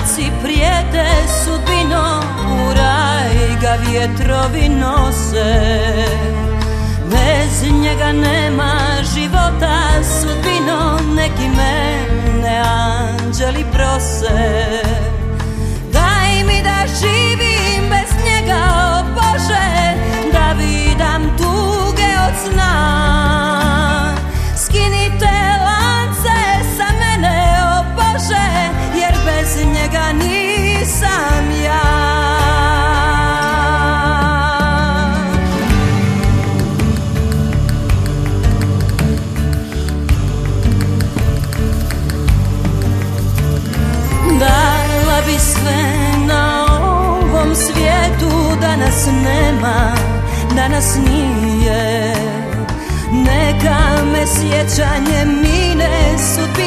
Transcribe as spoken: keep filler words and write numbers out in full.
Mraci prijete sudbinom, u raj ga vjetrovi nose. Bez njega nema života, sudbinom neki mene anđeli prose. Daj mi da živim bez njega, o Bože, da vidam tuge od sna. Skinite lance sa mene, o Bože, jer bez njega nisam ja. Dala bi sve na ovom svijetu da nas nema, da nas nije. Neka me sjećanje mine, sudbina